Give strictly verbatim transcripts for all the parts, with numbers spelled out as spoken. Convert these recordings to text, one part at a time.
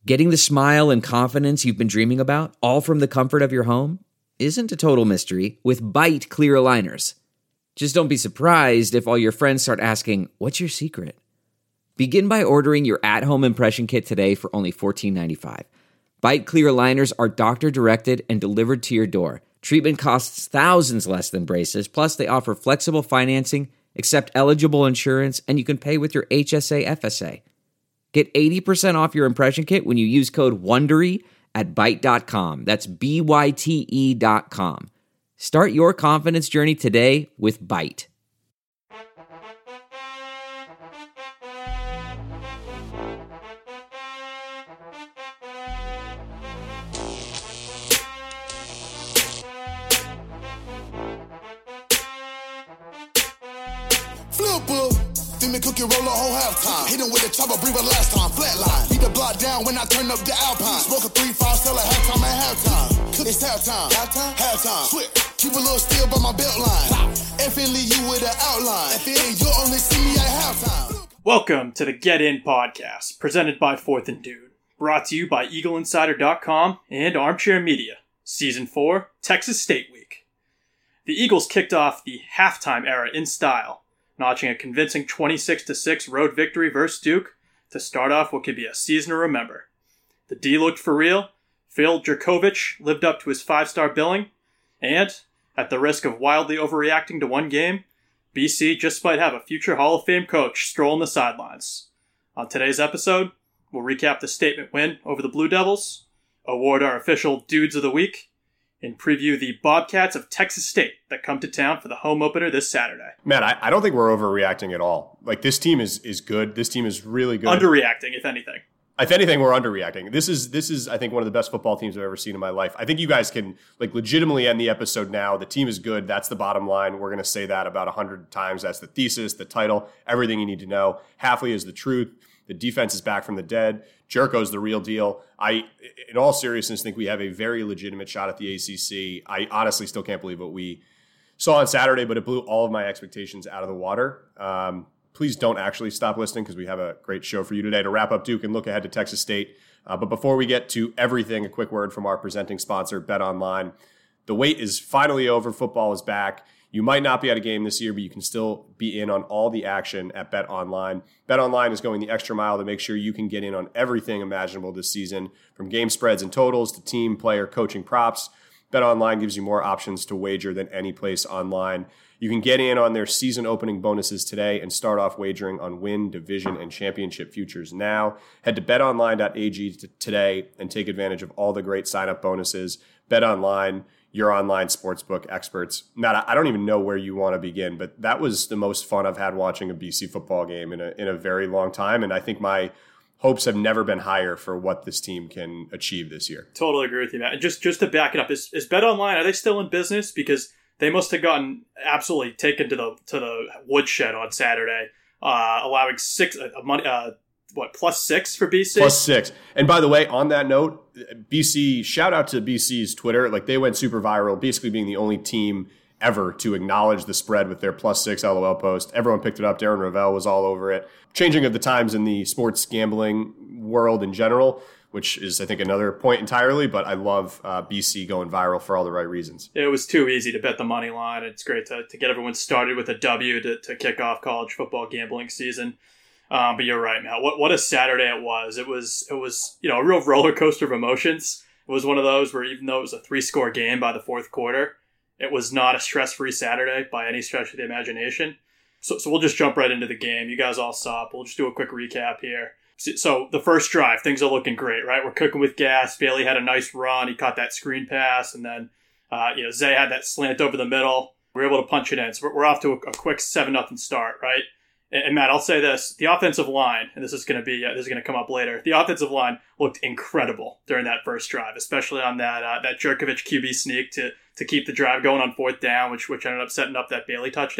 Getting the smile and confidence you've been dreaming about, all from the comfort of your home, isn't a total mystery with Byte clear aligners. Just don't be surprised if all your friends start asking, "What's your secret?" Begin by ordering your at-home impression kit today for only fourteen ninety-five. Byte clear aligners are doctor-directed and delivered to your door. Treatment costs thousands less than braces, plus they offer flexible financing, accept eligible insurance, and you can pay with your H S A F S A. Get eighty percent off your impression kit when you use code WONDERY at byte dot com. That's B Y T E dot com. Start your confidence journey today with Byte. Cookie roll a whole halftime. Hit him with a chopper, breathe a last time. Flatline. Beat the block down when I turn up the Alpine. Smoke a three five, sell a halftime at halftime. It's halftime. Halftime. Halftime. Switch. Keep a little still by my belt line. Effing leave you with an outline. If it ain't you only see me at halftime. Welcome to the Get In Podcast, presented by Fourth and Dude. Brought to you by Eagle Insider dot com and Armchair Media. Season four, Texas State Week. The Eagles kicked off the halftime era in style, notching a convincing twenty-six to six road victory versus Duke to start off what could be a season to remember. The D looked for real, Phil Jurkovec lived up to his five-star billing, and, at the risk of wildly overreacting to one game, B C just might have a future Hall of Fame coach strolling the sidelines. On today's episode, we'll recap the statement win over the Blue Devils, award our official Dudes of the Week, and preview the Bobcats of Texas State that come to town for the home opener this Saturday. Man, I, I don't think we're overreacting at all. Like, this team is is good. This team is really good. Underreacting, if anything. If anything, we're underreacting. This is, this is, I think, one of the best football teams I've ever seen in my life. I think you guys can, like, legitimately end the episode now. The team is good. That's the bottom line. We're going to say that about one hundred times. That's the thesis, the title, everything you need to know. Hafley is the truth. The defense is back from the dead. Jerko's the real deal. I, in all seriousness, think we have a very legitimate shot at the A C C. I honestly still can't believe what we saw on Saturday, but it blew all of my expectations out of the water. Um, please don't actually stop listening because we have a great show for you today to wrap up Duke and look ahead to Texas State. Uh, but before we get to everything, a quick word from our presenting sponsor, BetOnline. The wait is finally over. Football is back. You might not be at a game this year, but you can still be in on all the action at BetOnline. BetOnline is going the extra mile to make sure you can get in on everything imaginable this season, from game spreads and totals to team, player, coaching props. BetOnline gives you more options to wager than any place online. You can get in on their season opening bonuses today and start off wagering on win, division, and championship futures now. Head to bet online dot a g today and take advantage of all the great sign-up bonuses. BetOnline, your online sportsbook experts. Matt, I don't even know where you want to begin, but that was the most fun I've had watching a B C football game in a in a very long time, and I think my hopes have never been higher for what this team can achieve this year. Totally agree with you, Matt. And just, just to back it up, is, is BetOnline, are they still in business? Because they must have gotten absolutely taken to the to the woodshed on Saturday, uh, allowing six uh, money. Uh, What, plus six for B C? Plus six. And by the way, on that note, B C, shout out to B C's Twitter. Like, they went super viral, basically being the only team ever to acknowledge the spread with their plus six LOL post. Everyone picked it up. Darren Ravel was all over it. Changing of the times in the sports gambling world in general, which is, I think, another point entirely. But I love uh, B C going viral for all the right reasons. It was too easy to bet the money line. It's great to, to get everyone started with a W to, to kick off college football gambling season. Um, but you're right, Matt. What what a Saturday it was. It was it was you know a real roller coaster of emotions. It was one of those where even though it was a three score game by the fourth quarter, it was not a stress free Saturday by any stretch of the imagination. So so we'll just jump right into the game. You guys all saw it. We'll just do a quick recap here. So, so the first drive, things are looking great, right? We're cooking with gas. Bailey had a nice run. He caught that screen pass, and then uh, you know Zay had that slant over the middle. We were able to punch it in. So we're, we're off to a, a quick seven nothing start, right? And Matt, I'll say this: the offensive line, and this is going to be uh, this is going to come up later. The offensive line looked incredible during that first drive, especially on that uh, that Jurkovec Q B sneak to to keep the drive going on fourth down, which which ended up setting up that Bailey touchdown.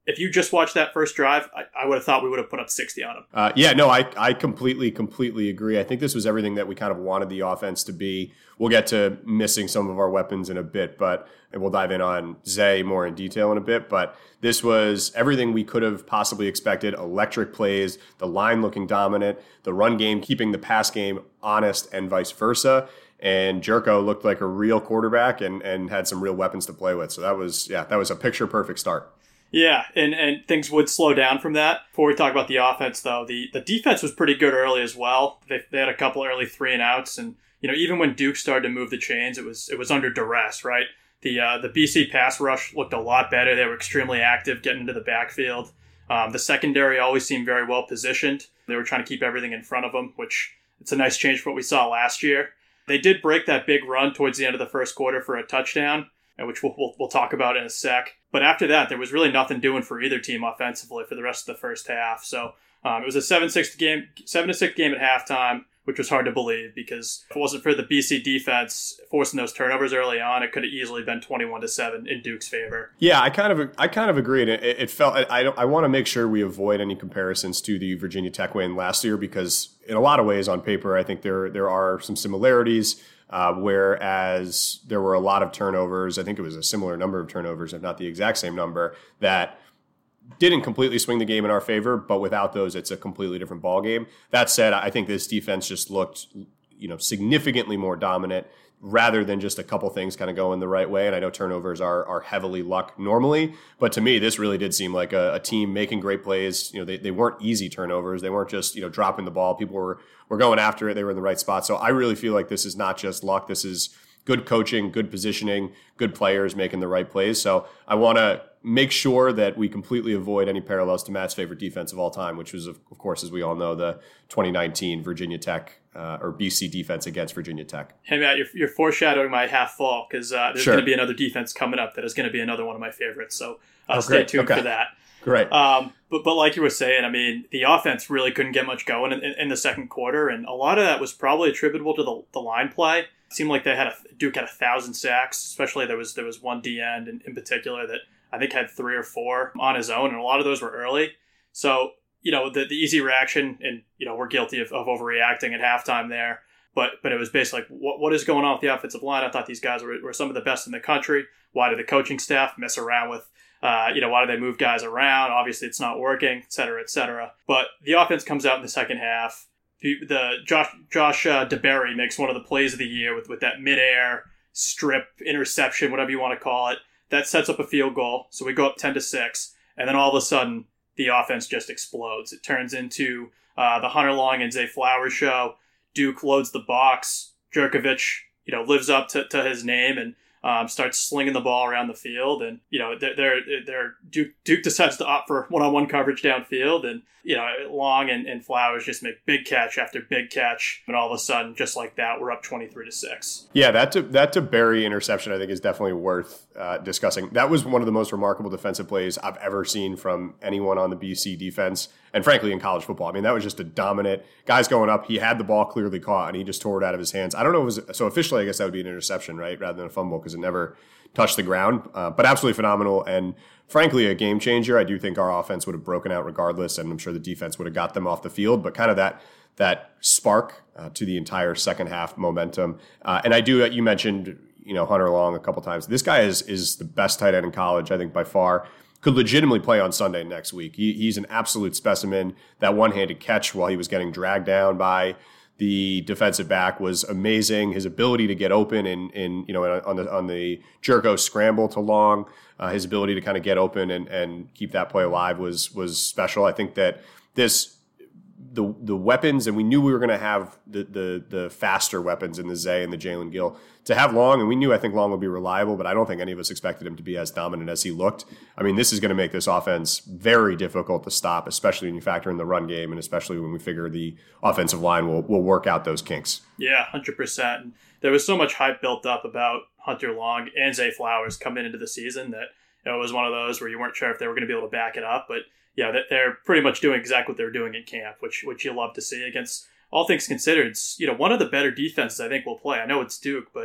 if you just watched that first drive, I, I would have thought we would have put up sixty on them. Uh, yeah, no, I, I completely, completely agree. I think this was everything that we kind of wanted the offense to be. We'll get to missing some of our weapons in a bit, but and we'll dive in on Zay more in detail in a bit. But this was everything we could have possibly expected. Electric plays, the line looking dominant, the run game keeping the pass game honest, and vice versa. And Jerko looked like a real quarterback and, and had some real weapons to play with. So that was, yeah, that was a picture perfect start. Yeah, and, and things would slow down from that. Before we talk about the offense, though, the, the defense was pretty good early as well. They, they had a couple early three and outs, and you know even when Duke started to move the chains, it was it was under duress, right? The uh, the B C pass rush looked a lot better. They were extremely active getting into the backfield. Um, the secondary always seemed very well positioned. They were trying to keep everything in front of them, which it's a nice change from what we saw last year. They did break that big run towards the end of the first quarter for a touchdown, which we'll, we'll, we'll talk about in a sec. But after that, there was really nothing doing for either team offensively for the rest of the first half. So um, it was a seven six game, seven to six game at halftime, which was hard to believe because if it wasn't for the B C defense forcing those turnovers early on, it could have easily been twenty-one to seven in Duke's favor. Yeah, I kind of I kind of agree. It, it felt I don't, I want to make sure we avoid any comparisons to the Virginia Tech win last year because in a lot of ways on paper, I think there there are some similarities. Uh, whereas there were a lot of turnovers, I think it was a similar number of turnovers, if not the exact same number, that didn't completely swing the game in our favor. But without those, it's a completely different ball game. That said, I think this defense just looked, you know, significantly more dominant rather than just a couple things kind of going the right way. And I know turnovers are are heavily luck normally, but to me, this really did seem like a, a team making great plays. You know, they, they weren't easy turnovers. They weren't just, you know, dropping the ball. People were, were going after it. They were in the right spot. So I really feel like this is not just luck. This is good coaching, good positioning, good players making the right plays. So I want to make sure that we completely avoid any parallels to Matt's favorite defense of all time, which was, of course, as we all know, the twenty nineteen Virginia Tech uh, or B C defense against Virginia Tech. Hey, Matt, you're, you're foreshadowing my half fall because uh, there's sure. going to be another defense coming up that is going to be another one of my favorites. So uh, oh, stay tuned okay. for that. Great. Um, but but like you were saying, I mean, the offense really couldn't get much going in, in, in the second quarter, and a lot of that was probably attributable to the, the line play. It seemed like they had a Duke had a thousand sacks, especially there was there was one D end in, in particular that I think had three or four on his own, and a lot of those were early. So, you know, the, the easy reaction, and, you know, we're guilty of, of overreacting at halftime there, but but it was basically like, what what is going on with the offensive line? I thought these guys were, were some of the best in the country. Why did the coaching staff mess around with, uh, you know, why do they move guys around? Obviously, it's not working, et cetera, et cetera. But the offense comes out in the second half. The, the Josh Josh uh, DeBerry makes one of the plays of the year with, with that midair strip interception, whatever you want to call it. That sets up a field goal. So we go up ten to six. And then all of a sudden, the offense just explodes. It turns into uh, the Hunter Long and Zay Flowers show. Duke loads the box. Jerkovich, you know, lives up to, to his name and um, starts slinging the ball around the field. And, you know, they're, they're, they're Duke, Duke decides to opt for one-on-one coverage downfield. And, you know, Long and, and Flowers just make big catch after big catch. And all of a sudden, just like that, we're up twenty-three to six. Yeah, that to, that to Barry interception, I think, is definitely worth uh, discussing. That was one of the most remarkable defensive plays I've ever seen from anyone on the B C defense. And frankly, in college football, I mean, that was just a dominant guys going up. He had the ball clearly caught and he just tore it out of his hands. I don't know if it was, so officially, I guess that would be an interception, right? Rather than a fumble because it never touched the ground, uh, but absolutely phenomenal. And frankly, a game changer. I do think our offense would have broken out regardless. And I'm sure the defense would have got them off the field, but kind of that, that spark uh, to the entire second half momentum. Uh, and I do, you mentioned, you know, Hunter Long a couple times. This guy is, is the best tight end in college, I think by far. Could legitimately play on Sunday next week. He, he's an absolute specimen. That one-handed catch while he was getting dragged down by the defensive back was amazing. His ability to get open in, in you know, on the on the Jerko scramble to Long, uh, his ability to kind of get open and, and keep that play alive was was special. I think that this the the weapons, and we knew we were going to have the, the the faster weapons in the Zay and the Jalen Gill. To have Long, and we knew I think Long would be reliable, but I don't think any of us expected him to be as dominant as he looked. I mean, this is going to make this offense very difficult to stop, especially when you factor in the run game, and especially when we figure the offensive line will will work out those kinks. Yeah, one hundred percent. And there was so much hype built up about Hunter Long and Zay Flowers coming into the season that, you know, it was one of those where you weren't sure if they were going to be able to back it up, but yeah, they're pretty much doing exactly what they're doing in camp, which which you love to see against, all things considered, it's, you know, one of the better defenses I think we'll play. I know it's Duke, but, you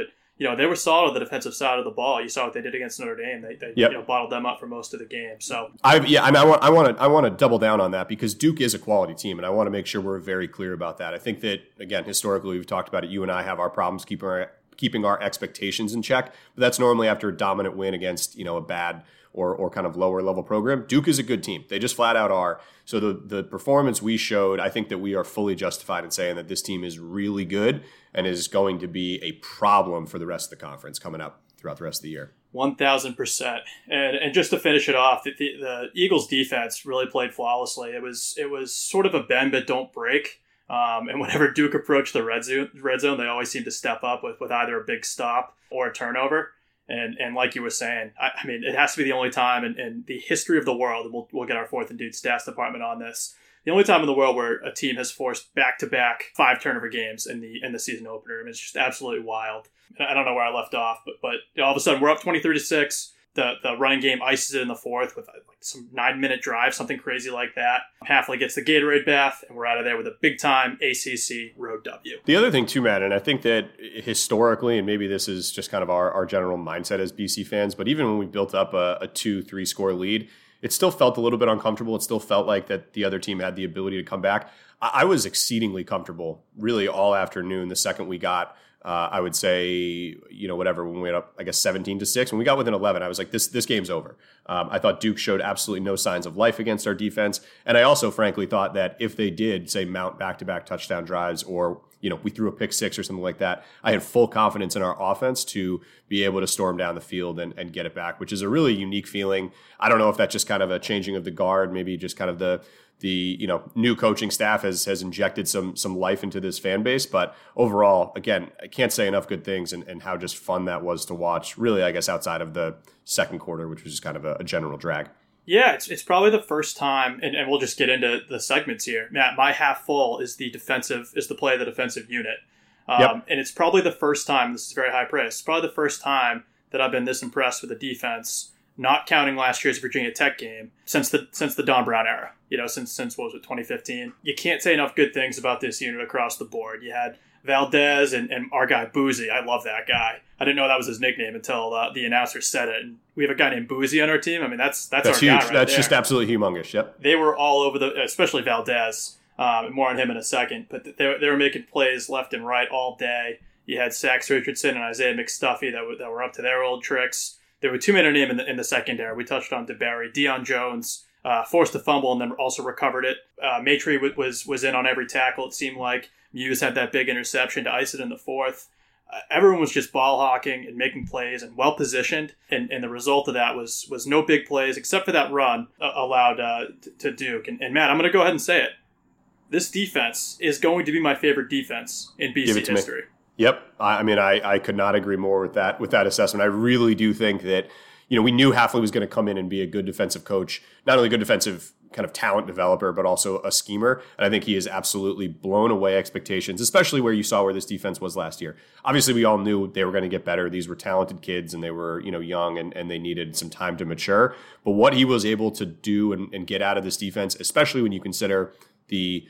you know, they were solid on the defensive side of the ball. You saw what they did against Notre Dame. They, they yep. you know, bottled them up for most of the game. So I yeah, I mean, I want I want to I want to double down on that because Duke is a quality team, and I want to make sure we're very clear about that. I think that again, historically, we've talked about it. You and I have our problems keeping our keeping our expectations in check, but that's normally after a dominant win against, you know, a bad or or kind of lower level program. Duke is a good team. They just flat out are. So the the performance we showed, I think that we are fully justified in saying that this team is really good and is going to be a problem for the rest of the conference coming up throughout the rest of the year. one thousand percent. And and just to finish it off, the, the, the Eagles defense really played flawlessly. It was it was sort of a bend but don't break. Um, and whenever Duke approached the red zone, red zone, they always seemed to step up with, with either a big stop or a turnover. And and like you were saying, I, I mean, it has to be the only time in, in the history of the world, and we'll, we'll get our fourth and dude stats department on this, the only time in the world where a team has forced back-to-back five turnover games in the in the season opener. I mean, it's just absolutely wild. I don't know where I left off, but but you know, all of a sudden we're up twenty-three to six. The the running game ices it in the fourth with like some nine-minute drive, something crazy like that. Hafley gets the Gatorade bath, and we're out of there with a big-time A C C road W. The other thing, too, Matt, and I think that historically, and maybe this is just kind of our, our general mindset as B C fans, but even when we built up a, a two, three-score lead, it still felt a little bit uncomfortable. It still felt like that the other team had the ability to come back. I, I was exceedingly comfortable really all afternoon the second we got Uh, I would say, you know, whatever, when we went up, I guess, seventeen to six. When we got within eleven, I was like, this this game's over. Um, I thought Duke showed absolutely no signs of life against our defense. And I also, frankly, thought that if they did, say, mount back-to-back touchdown drives or, you know, we threw a pick six or something like that, I had full confidence in our offense to be able to storm down the field and, and get it back, which is a really unique feeling. I don't know if that's just kind of a changing of the guard, maybe just kind of the the you know new coaching staff has has injected some some life into this fan base. But overall, again, I can't say enough good things and, and how just fun that was to watch, really, I guess, outside of the second quarter, which was just kind of a, a general drag. Yeah, it's it's probably the first time, and, and we'll just get into the segments here. Matt, my half full is the defensive, is the play of the defensive unit. Um, yep. And it's probably the first time, this is very high praise, it's probably the first time that I've been this impressed with the defense, not counting last year's Virginia Tech game, since the since the Don Brown era. You know, since, since what was it, twenty fifteen? You can't say enough good things about this unit across the board. You had Valdez and, and our guy Boozy. I love that guy. I didn't know that was his nickname until uh, the announcer said it. And we have a guy named Boozy on our team. I mean, that's that's, that's our huge. guy right That's there. just absolutely humongous. Yep. They were all over the, especially Valdez. Um, more on him in a second. But they, they were making plays left and right all day. You had Sax Richardson and Isaiah McStuffy that were, that were up to their old tricks. There were two men in in the in the secondary. We touched on DeBerry, Deion Jones. Uh, forced a fumble and then also recovered it. Uh, Maitre was was in on every tackle, it seemed like. Muse had that big interception to ice it in the fourth. Uh, everyone was just ball hawking and making plays and well positioned. And, and the result of that was was no big plays except for that run uh, allowed uh, t- to Duke. And, and Matt, I'm going to go ahead and say it. This defense is going to be my favorite defense in B C history. Me. Yep. I, I mean, I, I could not agree more with that with that assessment. I really do think that, you know, we knew Hafley was going to come in and be a good defensive coach, not only a good defensive kind of talent developer, but also a schemer. And I think he has absolutely blown away expectations, especially where you saw where this defense was last year. Obviously, we all knew they were going to get better. These were talented kids and they were, you know, young and, and they needed some time to mature. But what he was able to do and, and get out of this defense, especially when you consider the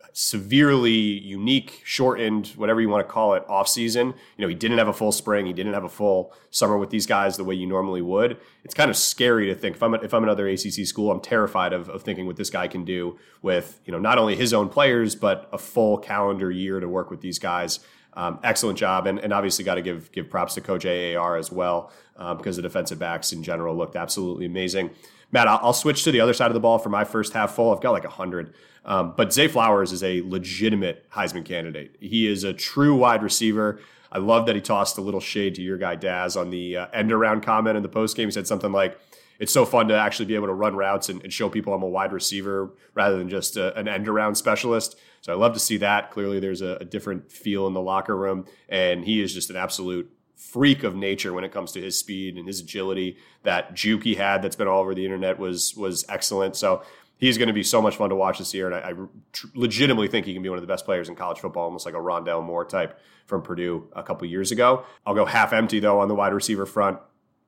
severely unique, shortened, whatever you want to call it, offseason. You know, he didn't have a full spring. He didn't have a full summer with these guys the way you normally would. It's kind of scary to think, if I'm if I'm another A C C school, I'm terrified of, of thinking what this guy can do with, you know, not only his own players, but a full calendar year to work with these guys. Um, excellent job. And, and obviously got to give give props to Coach A A R as well, uh, because the defensive backs in general looked absolutely amazing. Matt, I'll, I'll switch to the other side of the ball for my first half full. I've got like one hundred. Um, but Zay Flowers is a legitimate Heisman candidate. He is a true wide receiver. I love that he tossed a little shade to your guy Daz on the uh, end around comment in the postgame. He said something like, it's so fun to actually be able to run routes and, and show people I'm a wide receiver rather than just a, an end around specialist. So I love to see that. Clearly there's a, a different feel in the locker room, and he is just an absolute freak of nature when it comes to his speed and his agility. That juke he had that's been all over the internet was was excellent. So he's going to be so much fun to watch this year, and I, I tr- legitimately think he can be one of the best players in college football, almost like a Rondale Moore type from Purdue a couple years ago. I'll go half empty, though, on the wide receiver front.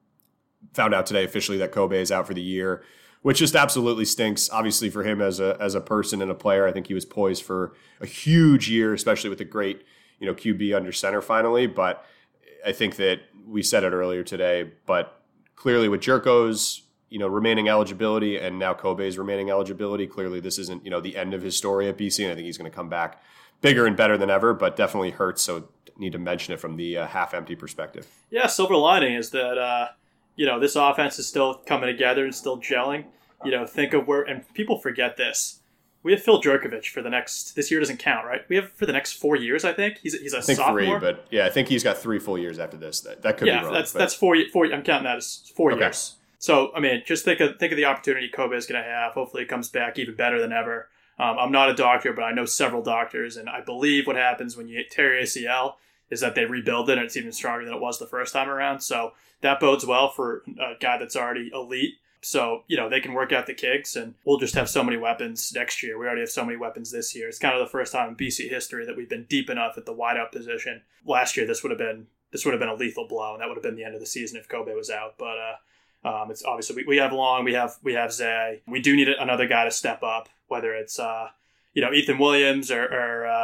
Found out today officially that Kobe is out for the year, which just absolutely stinks. Obviously for him as a as a person and a player, I think he was poised for a huge year, especially with a great, you know, Q B under center finally. But I think that we said it earlier today, but clearly with Jerko's, you know, remaining eligibility and now Kobe's remaining eligibility, clearly this isn't, you know, the end of his story at B C, and I think he's going to come back bigger and better than ever, but definitely hurts, so need to mention it from the uh, half-empty perspective. Yeah, silver lining is that, uh, you know, this offense is still coming together and still gelling. You know, think of where, and people forget this. We have Phil Jerkovich for the next, this year doesn't count, right? We have for the next four years, I think. He's, he's a I think sophomore. three, but yeah, I think he's got three full years after this. That, that could yeah, be wrong. that's but. that's four, four. I'm counting that as four Okay. years. So, I mean, just think of think of the opportunity Kobe is going to have. Hopefully it comes back even better than ever. Um, I'm not a doctor, but I know several doctors, and I believe what happens when you tear your A C L is that they rebuild it, and it's even stronger than it was the first time around. So that bodes well for a guy that's already elite. So, you know, they can work out the kinks, and we'll just have so many weapons next year. We already have so many weapons this year. It's kind of the first time in B C history that we've been deep enough at the wideout position. Last year, this would have been this would have been a lethal blow, and that would have been the end of the season if Kobe was out. But uh, um, it's obviously we, we have Long, we have we have Zay. We do need another guy to step up, whether it's uh, you know Ethan Williams or, or uh,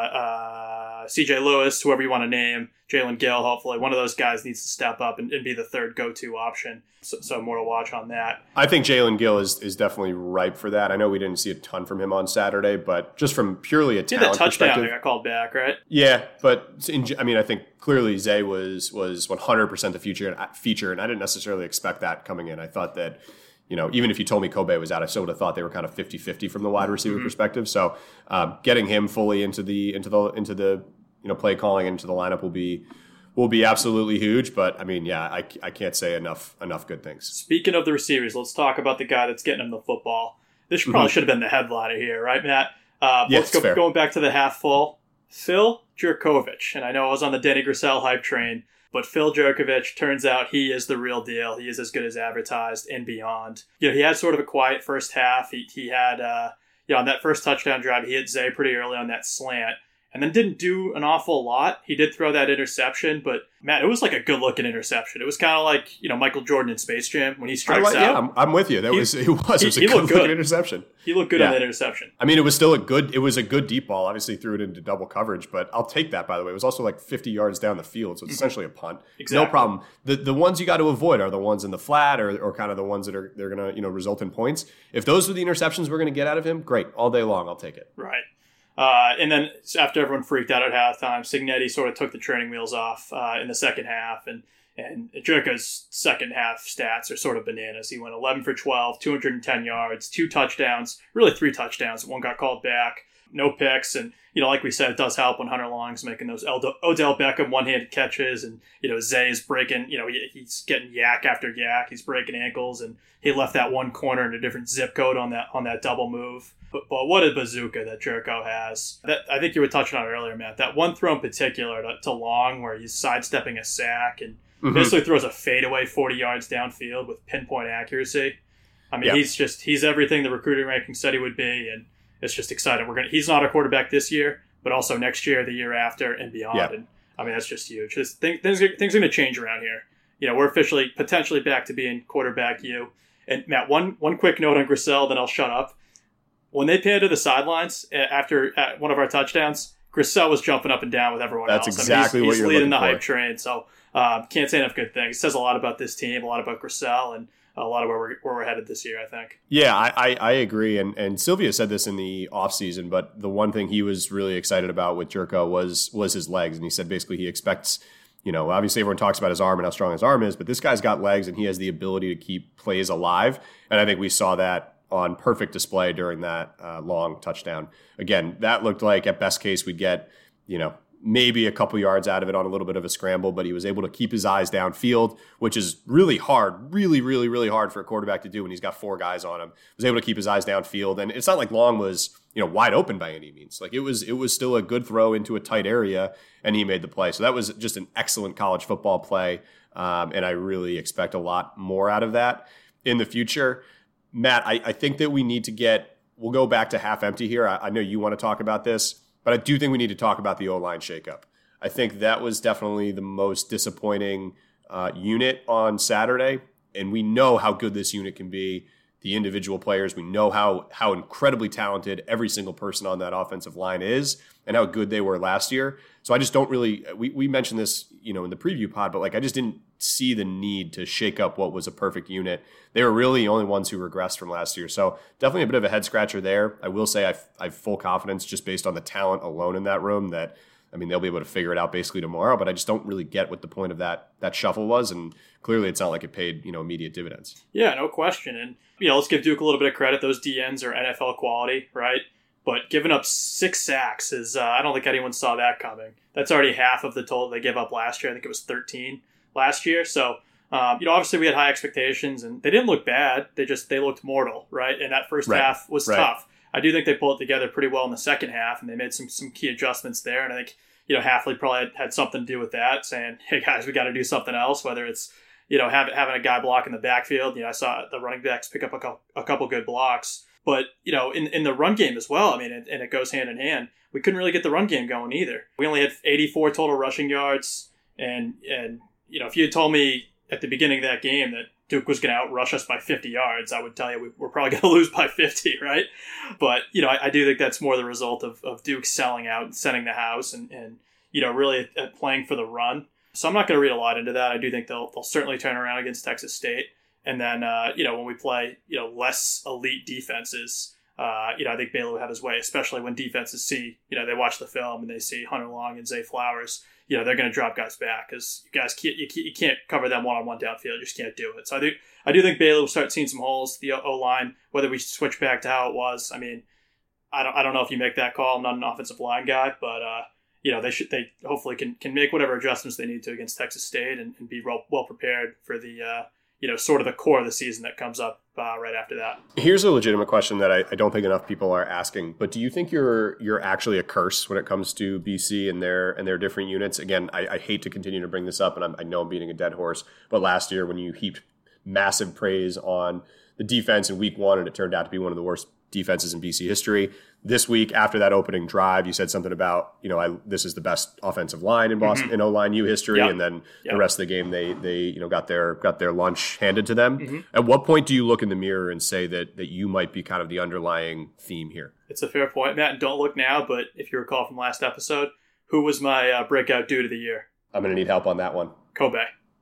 uh, C J Lewis, whoever you want to name, Jalen Gill. Hopefully, one of those guys needs to step up and, and be the third go-to option. So, so more to watch on that. I think Jalen Gill is, is definitely ripe for that. I know we didn't see a ton from him on Saturday, but just from purely a Did talent that touchdown perspective, that got called back, right? yeah. But in, I mean, I think clearly Zay was was one hundred percent the future feature, and I didn't necessarily expect that coming in. I thought that, you know, even if you told me Kobe was out, I still would have thought they were kind of fifty-fifty from the wide receiver Mm-hmm. perspective. So um, getting him fully into the into the into the you know play calling into the lineup will be. will be absolutely huge, but I mean, yeah, I, I can't say enough enough good things. Speaking of the receivers, let's talk about the guy that's getting him the football. This probably Mhm. should have been the headliner here, right, Matt? Uh, Yeah, let's it's go fair. going back to the half full. Phil Jerkovich, and I know I was on the Denny Grissel hype train, but Phil Jerkovich, turns out he is the real deal. He is as good as advertised and beyond. You know, he had sort of a quiet first half. He he had, uh, you know, on that first touchdown drive, he hit Zay pretty early on that slant. And then didn't do an awful lot. He did throw that interception, but Matt, it was like a good-looking interception. It was kind of like, you know, Michael Jordan in Space Jam when he I strikes like, out. yeah, I'm, I'm with you. That He- was it was he- it was a he good looked looking good. interception. He looked good Yeah. on that interception. I mean, it was still a good it was a good deep ball. Obviously, threw it into double coverage, but I'll take that. By the way, it was also like fifty yards down the field, so it's essentially a punt. Exactly. No problem. The the ones you got to avoid are the ones in the flat, or or kind of the ones that are they're gonna you know result in points. If those were the interceptions we're gonna get out of him, great, all day long, I'll take it. Right. Uh, and then after everyone freaked out at halftime, Signetti sort of took the training wheels off uh, in the second half. And, and Jerko's second half stats are sort of bananas. He went eleven for twelve, two hundred ten yards, two touchdowns, really three touchdowns. One got called back, no picks. And, you know, like we said, it does help when Hunter Long's making those Eld- Odell Beckham one-handed catches. And, you know, Zay is breaking, you know, he, he's getting yak after yak. He's breaking ankles. And he left that one corner in a different zip code on that on that double move. But, but what a bazooka that Jerko has. That I think you were touching on earlier, Matt. That one throw in particular to, to Long where he's sidestepping a sack and Mhm. basically throws a fadeaway forty yards downfield with pinpoint accuracy. I mean, Yeah. he's just he's everything the recruiting ranking said he would be, and it's just exciting. We're gonna he's not a quarterback this year, but also next year, the year after, and beyond. Yeah. And I mean, that's just huge. This, thing, things things are going to change around here. You know, we're officially potentially back to being quarterback you. And Matt, one one quick note on Grissel, then I'll shut up. When they panned to the sidelines uh, after uh, one of our touchdowns, Grissel was jumping up and down with everyone That's else. exactly I mean, what he's, you're he's leading the looking hype for. train. So uh, can't say enough good things. It says a lot about this team, a lot about Grissel, and a lot of where we're, where we're headed this year, I think. Yeah, I, I, I agree. And and Sylvia said this in the offseason, but the one thing he was really excited about with Jerko was was his legs. And he said basically he expects, you know, obviously everyone talks about his arm and how strong his arm is, but this guy's got legs and he has the ability to keep plays alive. And I think we saw that on perfect display during that uh, long touchdown. Again, that looked like at best case we'd get, you know, maybe a couple yards out of it on a little bit of a scramble, but he was able to keep his eyes downfield, which is really hard, really, really, really hard for a quarterback to do when he's got four guys on him. He was able to keep his eyes downfield, and it's not like Long was, you know, wide open by any means. Like it was, it was still a good throw into a tight area, and he made the play. So that was just an excellent college football play, um, and I really expect a lot more out of that in the future. Matt, I, I think that we need to get, we'll go back to half empty here. I, I know you want to talk about this, but I do think we need to talk about the O-line shakeup. I think that was definitely the most disappointing uh, unit on Saturday, and we know how good this unit can be. the individual players. We know how how incredibly talented every single person on that offensive line is and how good they were last year. So I just don't really, we, we mentioned this, you know, in the preview pod, but like I just didn't see the need to shake up what was a perfect unit. They were really the only ones who regressed from last year. So definitely a bit of a head scratcher there. I will say I've, I've full confidence just based on the talent alone in that room that, I mean, they'll be able to figure it out basically tomorrow, but I just don't really get what the point of that that shuffle was. And clearly it's not like it paid, you know, immediate dividends. Yeah, no question. And, you know, let's give Duke a little bit of credit. Those D Ns are N F L quality, right? But giving up six sacks is, uh, I don't think anyone saw that coming. That's already half of the total they gave up last year. I think it was thirteen last year. So, um, you know, obviously we had high expectations and they didn't look bad. They just, they looked mortal, right? And that first right. half was right. tough. I do think they pulled it together pretty well in the second half and they made some, some key adjustments there. And I think, you know, Hafley probably had, had something to do with that, saying, hey guys, we got to do something else, whether it's, you know, have, having a guy block in the backfield. You know, I saw the running backs pick up a couple, a couple good blocks. But, you know, in, in the run game as well, I mean, and, and it goes hand in hand, we couldn't really get the run game going either. We only had eighty-four total rushing yards. And, and you know, if you had told me at the beginning of that game that Duke was going to outrush us by fifty yards, I would tell you we, we're probably going to lose by fifty, right? But, you know, I, I do think that's more the result of, of Duke selling out and setting the house and, and you know, really at, at playing for the run. So I'm not going to read a lot into that. I do think they'll they'll certainly turn around against Texas State. And then, uh, you know, when we play, you know, less elite defenses, uh, you know, I think Baylor will have his way, especially when defenses see, you know, they watch the film and they see Hunter Long and Zay Flowers, you know, they're going to drop guys back because you guys can't, you, can't, you can't cover them one-on-one downfield. You just can't do it. So I think, I do think Baylor will start seeing some holes, the O-line, whether we switch back to how it was. I mean, I don't, I don't know if you make that call. I'm not an offensive line guy, but, uh, you know, they should, they hopefully can, can make whatever adjustments they need to against Texas State and, and be well, well prepared for the, uh, you know, sort of the core of the season that comes up uh, right after that. Here's a legitimate question that I, I don't think enough people are asking, but do you think you're you're actually a curse when it comes to B C and their and their different units? Again, I, I hate to continue to bring this up, and I'm, I know I'm beating a dead horse, but last year when you heaped massive praise on the defense in week one and it turned out to be one of the worst defenses in B C history, this week after that opening drive, you said something about, you know, I, this is the best offensive line in Boston mm-hmm. in O-line U history, yep. and then yep. the rest of the game they they you know got their got their lunch handed to them. Mm-hmm. At what point do you look in the mirror and say that that you might be kind of the underlying theme here? It's a fair point, Matt. And don't look now, but if you recall from last episode, who was my uh, breakout dude of the year? I'm going to need help on that one. Kobe.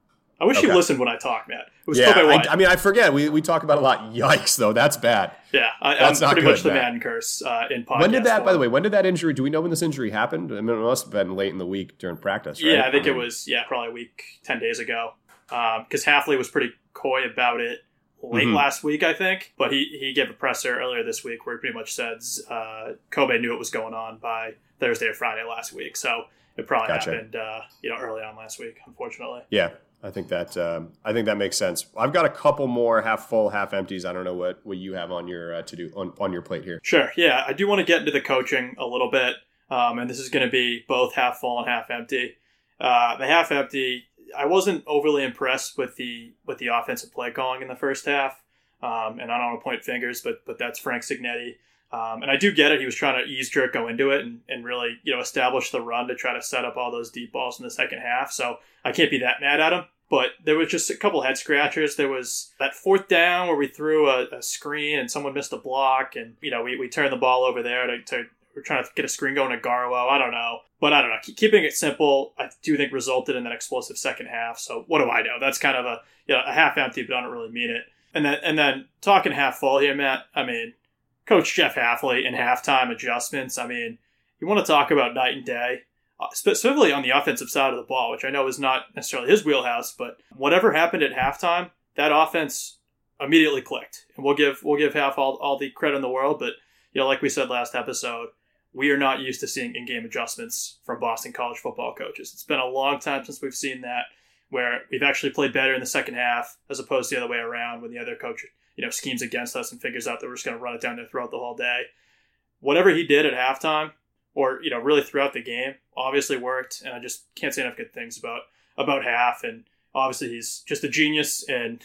I wish okay. you listened when I talk, Matt. It was yeah, Kobe White. I, I mean, I forget. We we talk about it a lot. Yikes, though. That's bad. Yeah, I, That's I'm not pretty good, much the Matt. Madden curse uh, in podcast. When did that, form. by the way, when did that injury, do we know when this injury happened? I mean, it must have been late in the week during practice, right? Yeah, I think I mean, it was, yeah, probably a week, ten days ago. Because um, Hafley was pretty coy about it late mm-hmm. last week, I think. But he, he gave a presser earlier this week where he pretty much said uh, Kobe knew it was going on by Thursday or Friday last week. So it probably gotcha. happened uh, you know, early on last week, unfortunately. Yeah. I think that um, I think that makes sense. I've got a couple more half full, half empties. I don't know what, what you have on your uh, to do on, on your plate here. Sure, yeah, I do want to get into the coaching a little bit, um, and this is going to be both half full and half empty. Uh, the half empty, I wasn't overly impressed with the with the offensive play calling in the first half, um, and I don't want to point fingers, but but that's Frank Cignetti. Um, and I do get it. He was trying to ease jerk go into it and, and really, you know, establish the run to try to set up all those deep balls in the second half. So I can't be that mad at him. But there was just a couple head scratchers. There was that fourth down where we threw a, a screen and someone missed a block. And, you know, we, we turned the ball over there to, to we're trying to get a screen going to Garwo. I don't know. But I don't know. Keeping it simple, I do think resulted in that explosive second half. So what do I know? That's kind of a, you know, a half empty, but I don't really mean it. And then, and then talking half full here, Matt, I mean, Coach Jeff Hafley in halftime adjustments. I mean, you want to talk about night and day, uh, specifically on the offensive side of the ball, which I know is not necessarily his wheelhouse, but whatever happened at halftime, that offense immediately clicked. And we'll give we'll give Haf all, all the credit in the world, but you know, like we said last episode, we are not used to seeing in-game adjustments from Boston college football coaches. It's been a long time since we've seen that, where we've actually played better in the second half as opposed to the other way around when the other coach, you know, schemes against us and figures out that we're just going to run it down their throat the whole day. Whatever he did at halftime, or, you know, really throughout the game, obviously worked. And I just can't say enough good things about, about Haf. And obviously he's just a genius. And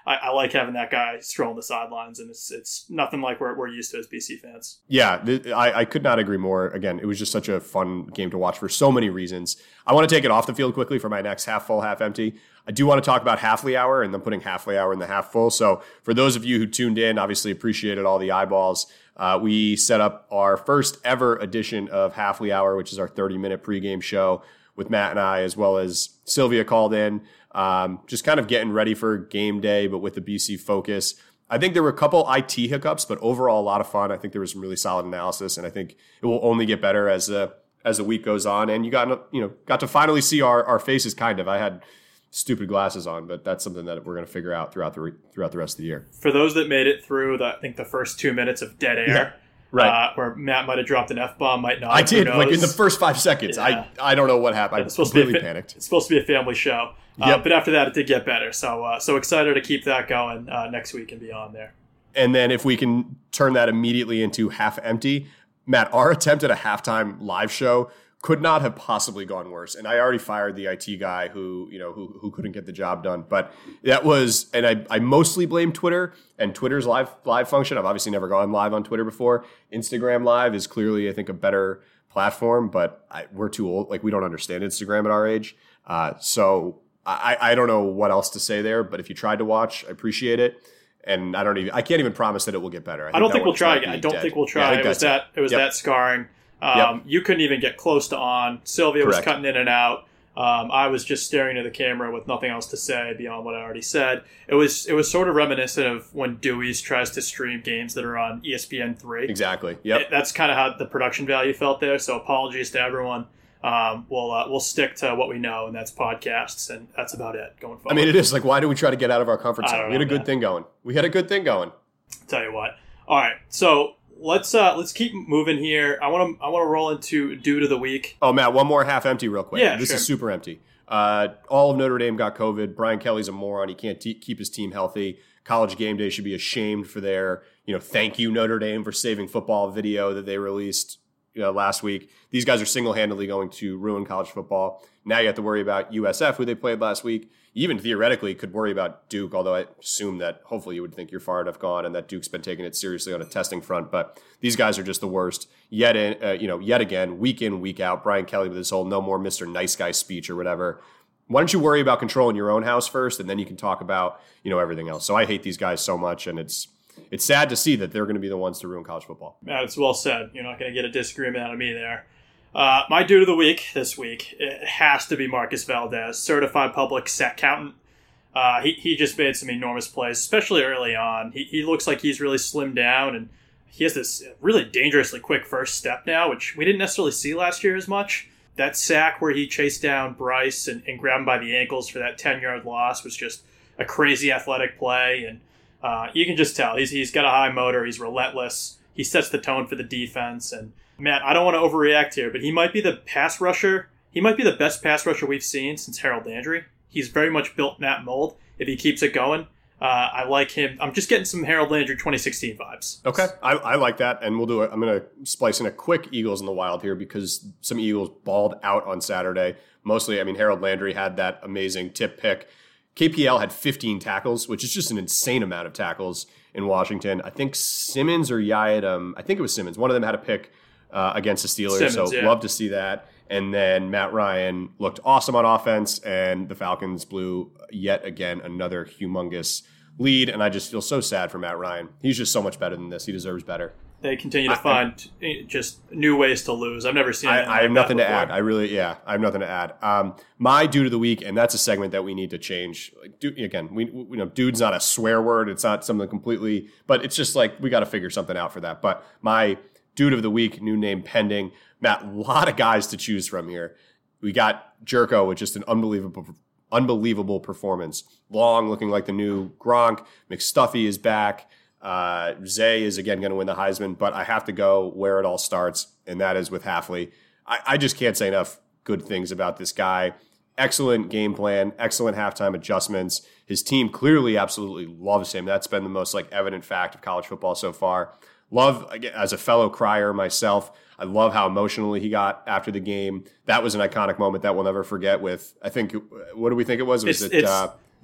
I, I like having that guy strolling the sidelines, and it's it's nothing like we're, we're used to as B C fans. Yeah, th- I, I could not agree more. Again, it was just such a fun game to watch for so many reasons. I want to take it off the field quickly for my next half full, half empty. I do want to talk about Halfley Hour and then putting Halfley Hour in the half full. So for those of you who tuned in, obviously appreciated all the eyeballs. Uh, we set up our first ever edition of Halfley Hour, which is our thirty minute pregame show with Matt and I, as well as Sylvia called in, um, just kind of getting ready for game day, but with the B C focus. I think there were a couple I T hiccups, but overall a lot of fun. I think there was some really solid analysis, and I think it will only get better as the as the week goes on. And you got you know got to finally see our, our faces, kind of. I had stupid glasses on, but that's something that we're going to figure out throughout the re- throughout the rest of the year. For those that made it through, the, I think the first two minutes of dead air. Yeah. Right. Uh, where Matt might have dropped an F-bomb, might not. I did, like in the first five seconds. Yeah. I, I don't know what happened. I completely fa- panicked. It's supposed to be a family show. Uh, Yep. But after that, it did get better. So uh, so excited to keep that going uh, next week and beyond there. And then if we can turn that immediately into half empty, Matt, our attempt at a halftime live show could not have possibly gone worse. And I already fired the I T guy who, you know, who, who couldn't get the job done. But that was, and I, I mostly blame Twitter and Twitter's live live function. I've obviously never gone live on Twitter before. Instagram Live is clearly, I think, a better platform, but I, we're too old. Like, we don't understand Instagram at our age. Uh, so I, I don't know what else to say there. But if you tried to watch, I appreciate it. And I don't even, I can't even promise that it will get better. I, think I don't think that we'll one's try might again. I be don't dead. think we'll Yeah, try. I think it was that's that. It was Yep. that scarring. Um, Yep. You couldn't even get close to on. Sylvia was Correct. cutting in and out. Um, I was just staring at the camera with nothing else to say beyond what I already said. It was it was sort of reminiscent of when Dewey's tries to stream games that are on E S P N three. Exactly. Yep. It- that's kind of how the production value felt there. So apologies to everyone. Um, we'll uh, we'll stick to what we know, and that's podcasts, and that's about it going forward. I mean, it is like, why do we try to get out of our comfort I zone? don't We had a know, good man. thing going. We had a good thing going. Tell you what. All right, so let's uh, let's keep moving here. I want to I want to roll into dude of the week. Oh, Matt, one more half empty real quick. Yeah, This sure. is super empty. Uh, all of Notre Dame got COVID. Brian Kelly's a moron. He can't te- keep his team healthy. College Game Day should be ashamed for their, you know, thank you Notre Dame for saving football video that they released you know, last week. These guys are single-handedly going to ruin college football. Now you have to worry about U S F, who they played last week. You even theoretically could worry about Duke, although I assume that hopefully you would think you're far enough gone and that Duke's been taking it seriously on a testing front. But these guys are just the worst. Yet, in, uh, you know, yet again, week in, week out, Brian Kelly with his whole no more Mister Nice Guy speech or whatever. Why don't you worry about controlling your own house first, and then you can talk about, you know, everything else. So I hate these guys so much, and it's it's sad to see that they're going to be the ones to ruin college football. Matt, it's well said. You're not going to get a disagreement out of me there. Uh, my dude of the week this week, it has to be Marcus Valdez, certified public accountant. Uh, he, he just made some enormous plays, especially early on. He, he looks like he's really slimmed down, and he has this really dangerously quick first step now, which we didn't necessarily see last year as much. That sack where he chased down Bryce and, and grabbed him by the ankles for that ten-yard loss was just a crazy athletic play, and uh, you can just tell he's he's got a high motor. He's relentless. He sets the tone for the defense. And Matt, I don't want to overreact here, but he might be the pass rusher. He might be the best pass rusher we've seen since Harold Landry. He's very much built in that mold. If he keeps it going, uh, I like him. I'm just getting some Harold Landry twenty sixteen vibes. Okay, I, I like that, and we'll do it. I'm going to splice in a quick Eagles in the Wild here because some Eagles balled out on Saturday. Mostly, I mean, Harold Landry had that amazing tip pick. K P L had fifteen tackles, which is just an insane amount of tackles in Washington. I think Simmons or Yiadom, I think it was Simmons. One of them had a pick uh, against the Steelers, Simmons, so yeah. love to see that. And then Matt Ryan looked awesome on offense, and the Falcons blew yet again another humongous lead. And I just feel so sad for Matt Ryan. He's just so much better than this. He deserves better. They continue to I- find just new ways to lose. I've never seen. I, anything I have like nothing that to before. add. I really, yeah, I have nothing to add. Um, my dude of the week, and that's a segment that we need to change. Like, dude, again, we, we you know, dude's not a swear word. It's not something completely, but it's just like we got to figure something out for that. But my dude of the week, new name pending. Matt, a lot of guys to choose from here. We got Jerko with just an unbelievable, unbelievable performance. Long, looking like the new Gronk. McStuffy is back. Uh, Zay is again going to win the Heisman, but I have to go where it all starts, and that is with Halfley. I, I just can't say enough good things about this guy. Excellent game plan, excellent halftime adjustments. His team clearly absolutely loves him. That's been the most like evident fact of college football so far. Love, again, as a fellow crier myself, I love how emotionally he got after the game. That was an iconic moment that we'll never forget with, I think, what do we think it was? Was It's, it it's uh,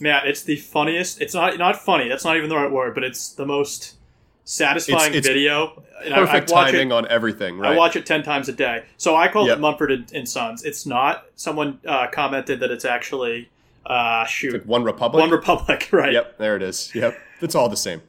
Matt, it's the funniest. It's not not funny. That's not even the right word, but it's the most satisfying it's, it's video. And perfect I, I timing it, on everything, right? I watch it ten times a day. So I call yep. it Mumford and, and Sons. It's not. Someone uh, commented that it's actually, uh, shoot. Like One Republic? One Republic, right. Yep, there it is. Yep, it's all the same.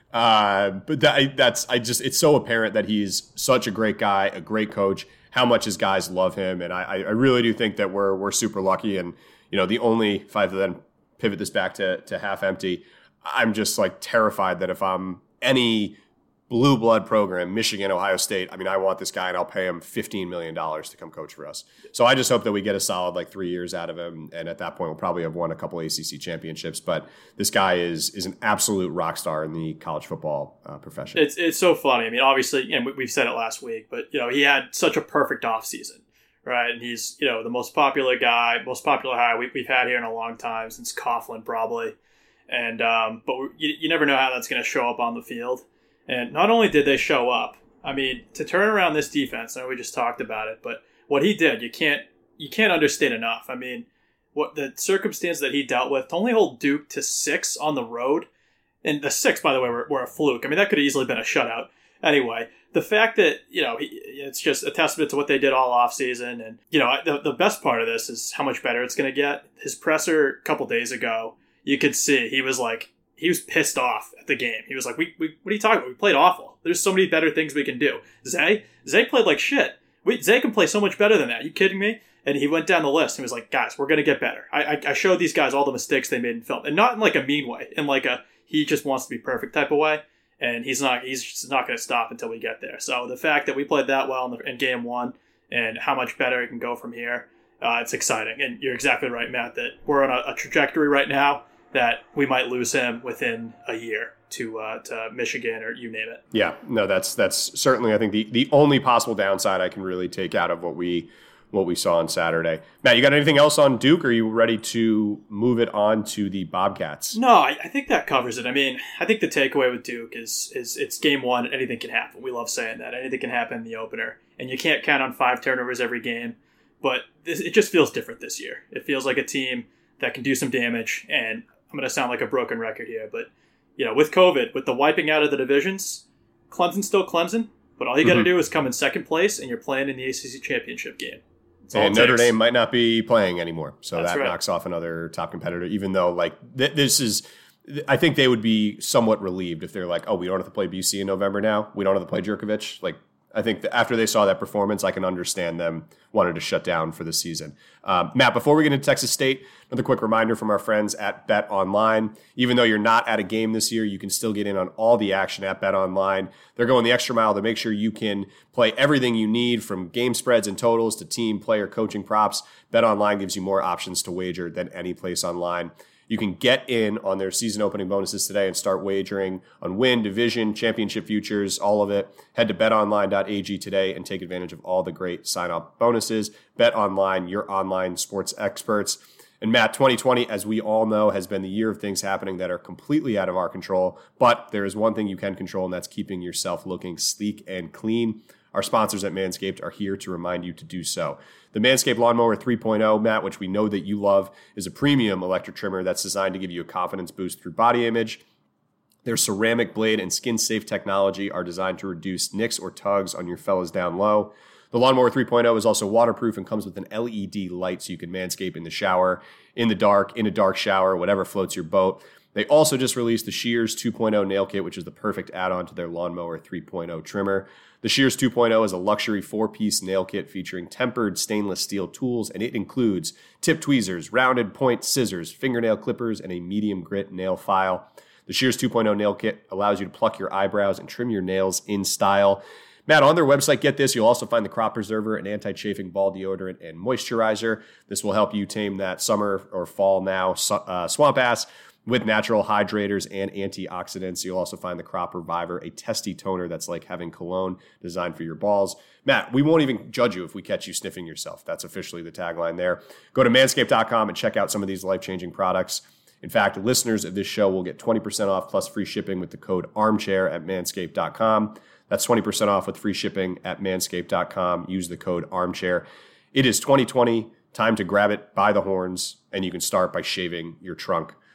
Uh, but that, that's, I just, it's so apparent that he's such a great guy, a great coach, how much his guys love him. And I, I really do think that we're, we're super lucky. And, you know, the only, if I have to then pivot this back to, to half empty, I'm just like terrified that if I'm any blue blood program, Michigan, Ohio State, I mean, I want this guy and I'll pay him fifteen million dollars to come coach for us. So I just hope that we get a solid like three years out of him. And at that point, we'll probably have won a couple A C C championships. But this guy is is an absolute rock star in the college football uh, profession. It's it's so funny. I mean, obviously, and we've said it last week, but, you know, he had such a perfect offseason, right? And he's, you know, the most popular guy, most popular hire we, we've had here in a long time, since Coughlin probably. And, um, but you, you never know how that's going to show up on the field. And not only did they show up, I mean, to turn around this defense, I know we just talked about it, but what he did, you can't you can't understate enough. I mean, what the circumstance that he dealt with to only hold Duke to six on the road, and the six, by the way, were, were a fluke. I mean, that could have easily been a shutout. Anyway, the fact that, you know, he, it's just a testament to what they did all offseason. And, you know, the, the best part of this is how much better it's going to get. His presser a couple days ago, you could see he was like, he was pissed off at the game. He was like, we, we what are you talking about? We played awful. There's so many better things we can do. Zay? Zay played like shit. We, Zay can play so much better than that. Are you kidding me? And he went down the list and was like, guys, we're going to get better. I, I I showed these guys all the mistakes they made in film. And not in like a mean way. In like a, he just wants to be perfect type of way. And he's not he's just not going to stop until we get there. So the fact that we played that well in, the, in game one and how much better it can go from here, uh, it's exciting. And you're exactly right, Matt, that we're on a, a trajectory right now that we might lose him within a year to uh, to Michigan or you name it. Yeah, no, that's that's certainly, I think, the, the only possible downside I can really take out of what we what we saw on Saturday. Matt, you got anything else on Duke, or are you ready to move it on to the Bobcats? No, I, I think that covers it. I mean, I think the takeaway with Duke is is it's game one and anything can happen. We love saying that. Anything can happen in the opener. And you can't count on five turnovers every game. But this, it just feels different this year. It feels like a team that can do some damage. And I'm going to sound like a broken record here, but, you know, with COVID, with the wiping out of the divisions, Clemson's still Clemson, but all you got to mm-hmm. do is come in second place and you're playing in the A C C championship game. And Notre Dame might not be playing anymore, so That's that right. knocks off another top competitor, even though, like, th- this is, I think they would be somewhat relieved if they're like, oh, we don't have to play B C in November now. We don't have to play Djokovic. Like, I think that after they saw that performance, I can understand them wanting to shut down for the season. Um, Matt, before we get into Texas State, another quick reminder from our friends at Bet Online. Even though you're not at a game this year, you can still get in on all the action at Bet Online. They're going the extra mile to make sure you can play everything you need, from game spreads and totals to team, player, coaching props. Bet Online gives you more options to wager than any place online. You can get in on their season opening bonuses today and start wagering on win, division, championship futures, all of it. Head to bet online dot a g today and take advantage of all the great sign-up bonuses. BetOnline, your online sports experts. And Matt, twenty twenty, as we all know, has been the year of things happening that are completely out of our control. But there is one thing you can control, and that's keeping yourself looking sleek and clean. Our sponsors at Manscaped are here to remind you to do so. The Manscaped Lawnmower three point oh, Matt, which we know that you love, is a premium electric trimmer that's designed to give you a confidence boost through body image. Their ceramic blade and skin-safe technology are designed to reduce nicks or tugs on your fellas down low. The Lawnmower three point oh is also waterproof and comes with an L E D light so you can manscape in the shower, in the dark, in a dark shower, whatever floats your boat. They also just released the Shears two point oh Nail Kit, which is the perfect add-on to their Lawnmower three point oh trimmer. The Shears two point oh is a luxury four-piece nail kit featuring tempered stainless steel tools, and it includes tip tweezers, rounded point scissors, fingernail clippers, and a medium grit nail file. The Shears two point oh nail kit allows you to pluck your eyebrows and trim your nails in style. Matt, on their website, get this, you'll also find the Crop Preserver, an anti-chafing ball deodorant and moisturizer. This will help you tame that summer or fall now uh, swamp ass with natural hydrators and antioxidants. You'll also find the Crop Reviver, a testy toner that's like having cologne designed for your balls. Matt, we won't even judge you if we catch you sniffing yourself. That's officially the tagline there. Go to manscaped dot com and check out some of these life-changing products. In fact, listeners of this show will get twenty percent off plus free shipping with the code armchair at manscaped dot com. That's twenty percent off with free shipping at manscaped dot com. Use the code armchair. It is twenty twenty, time to grab it by the horns, and you can start by shaving your trunk.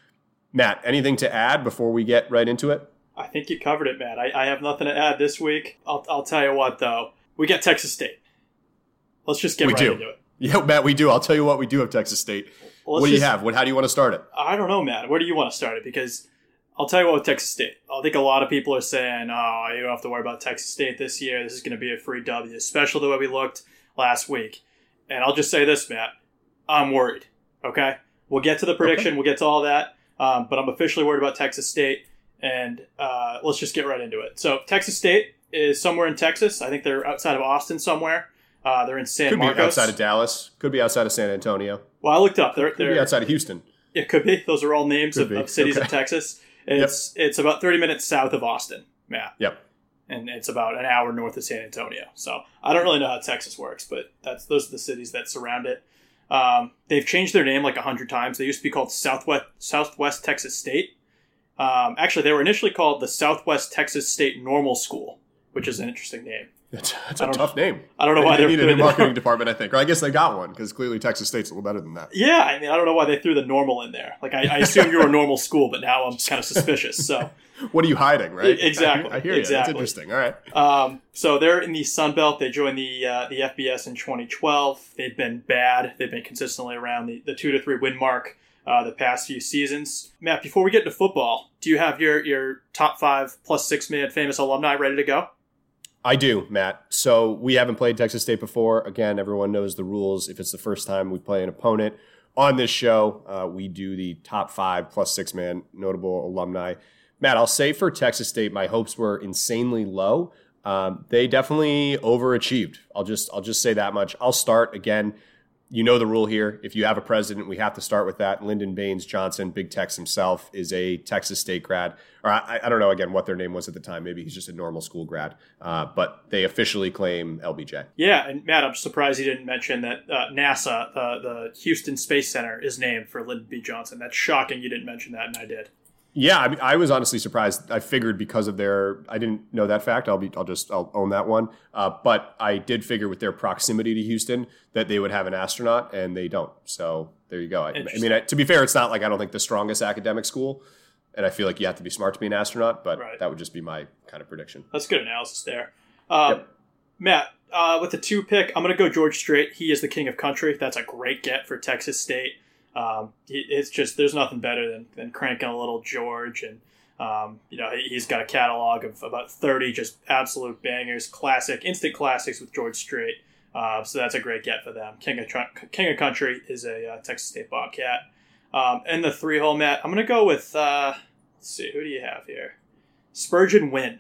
Matt, anything to add before we get right into it? I think you covered it, Matt. I, I have nothing to add this week. I'll, I'll tell you what, though. We get Texas State. Let's just get we right do. into it. Yeah, Matt, we do. I'll tell you what, we do have Texas State. Well, what do you just, have? What? How do you want to start it? I don't know, Matt. Where do you want to start it? Because I'll tell you what with Texas State. I think a lot of people are saying, oh, you don't have to worry about Texas State this year. This is going to be a free W, especially the way we looked last week. And I'll just say this, Matt. I'm worried, okay? We'll get to the prediction. Okay. We'll get to all that. Um, but I'm officially worried about Texas State. And uh, let's just get right into it. So Texas State is somewhere in Texas. I think they're outside of Austin somewhere. Uh, they're in San could Marcos. Could be outside of Dallas. Could be outside of San Antonio. Well, I looked up. They're, could they're, be outside of Houston. It could be. Those are all names of, of cities okay. in Texas. It's yep. it's about thirty minutes south of Austin, Matt. Yep. And it's about an hour north of San Antonio. So I don't really know how Texas works, but that's those are the cities that surround it. Um, they've changed their name like a hundred times. They used to be called Southwest Southwest Texas State. Um, actually, they were initially called the Southwest Texas State Normal School, which is an interesting name. That's, that's a tough know, name. I don't know they, why they they're needed a marketing department, I think. Or I guess they got one, because clearly Texas State's a little better than that. Yeah, I mean, I don't know why they threw the normal in there. Like, I, I assume you're a normal school, but now I'm kind of suspicious. So, what are you hiding, right? Exactly. I, I hear exactly. you. That's interesting. All right. Um, so they're in the Sun Belt. They joined the uh, the F B S in twenty twelve. They've been bad. They've been consistently around the, the two to three win mark uh, the past few seasons. Matt, before we get into football, do you have your, your top five plus six man famous alumni ready to go? I do, Matt. So we haven't played Texas State before. Again, everyone knows the rules. If it's the first time we play an opponent on this show, uh, we do the top five plus six man notable alumni. Matt, I'll say for Texas State, my hopes were insanely low. Um, they definitely overachieved. I'll just I'll just say that much. I'll start again. You know the rule here. If you have a president, we have to start with that. Lyndon Baines Johnson, Big Tex himself, is a Texas State grad. Or I, I don't know, again, what their name was at the time. Maybe he's just a normal school grad. Uh, but they officially claim L B J. Yeah, and Matt, I'm surprised you didn't mention that uh, NASA, uh, the Houston Space Center, is named for Lyndon B. Johnson. That's shocking you didn't mention that, and I did. Yeah, I mean, I was honestly surprised. I figured because of their, I didn't know that fact. I'll be, I'll just, I'll own that one. Uh, but I did figure with their proximity to Houston that they would have an astronaut, and they don't. So there you go. I, I mean, I, to be fair, it's not like I don't think the strongest academic school, and I feel like you have to be smart to be an astronaut. But right. That would just be my kind of prediction. That's good analysis there, um, yep. Matt. Uh, with the two pick, I'm going to go George Strait. He is the king of country. That's a great get for Texas State. Um, it's just, there's nothing better than, than cranking a little George. And, um, you know, he's got a catalog of about thirty just absolute bangers, classic, instant classics with George Strait. Uh, so that's a great get for them. King of, King of Country is a uh, Texas State Bobcat. Um, and the three hole, Matt, I'm going to go with, uh, let's see, who do you have here? Spurgeon Wynn.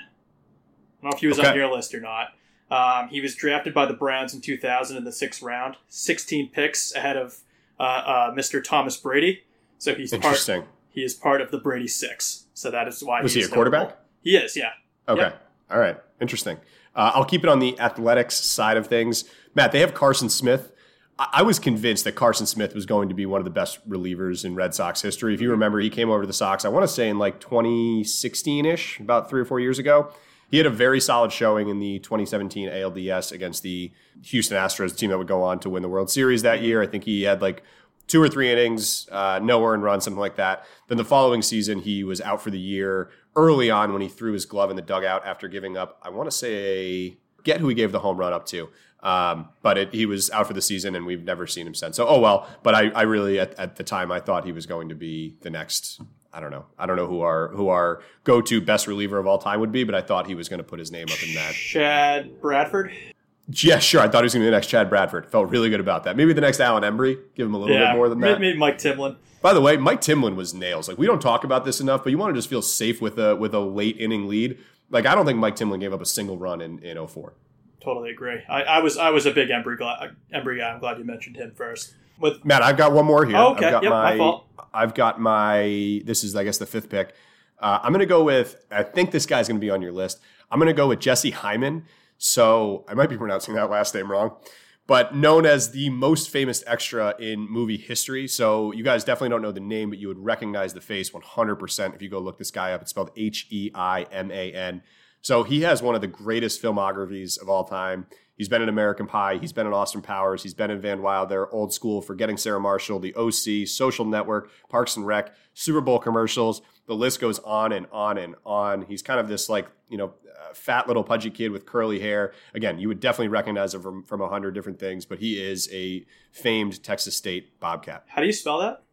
I don't know if he was okay. on your list or not. Um, he was drafted by the Browns in two thousand in the sixth round, sixteen picks ahead of Uh, uh, Mister Thomas Brady, so he's Interesting. part. He is part of the Brady Six, so that is why. Was he's he a quarterback? Notable. He is, yeah. Okay, yep. All right, interesting. Uh, I'll keep it on the athletics side of things. Matt, they have Carson Smith. I-, I was convinced that Carson Smith was going to be one of the best relievers in Red Sox history. If you remember, he came over to the Sox. I want to say in like twenty sixteen ish, about three or four years ago. He had a very solid showing in the twenty seventeen A L D S against the Houston Astros, the team that would go on to win the World Series that year. I think he had like two or three innings, uh, no earned run, something like that. Then the following season, he was out for the year early on when he threw his glove in the dugout after giving up, I want to say, get who he gave the home run up to. Um, but it, he was out for the season, and we've never seen him since. So, oh well. But I, I really, at, at the time, I thought he was going to be the next. I don't know. I don't know who our who our go-to best reliever of all time would be, but I thought he was going to put his name up in that. Chad Bradford? Yeah, sure. I thought he was going to be the next Chad Bradford. Felt really good about that. Maybe the next Alan Embry. Give him a little yeah, bit more than that. Maybe Mike Timlin. By the way, Mike Timlin was nails. Like, we don't talk about this enough, but you want to just feel safe with a with a late inning lead. Like, I don't think Mike Timlin gave up a single run in, in oh four. Totally agree. I, I was I was a big Embry, Embry guy. I'm glad you mentioned him first. With Matt, I've got one more here. Oh, okay. I've got yep, my, my fault. I've got my, this is, I guess, the fifth pick. Uh, I'm going to go with, I think this guy's going to be on your list. I'm going to go with Jesse Hyman. So I might be pronouncing that last name wrong, but known as the most famous extra in movie history. So you guys definitely don't know the name, but you would recognize the face one hundred percent if you go look this guy up. It's spelled H E I M A N. So he has one of the greatest filmographies of all time. He's been in American Pie. He's been in Austin Powers. He's been in Van Wilder, Old School, Forgetting Sarah Marshall, The O C, Social Network, Parks and Rec, Super Bowl commercials. The list goes on and on and on. He's kind of this like, you know, uh, fat little pudgy kid with curly hair. Again, you would definitely recognize him from, from a hundred different things, but he is a famed Texas State Bobcat. How do you spell that?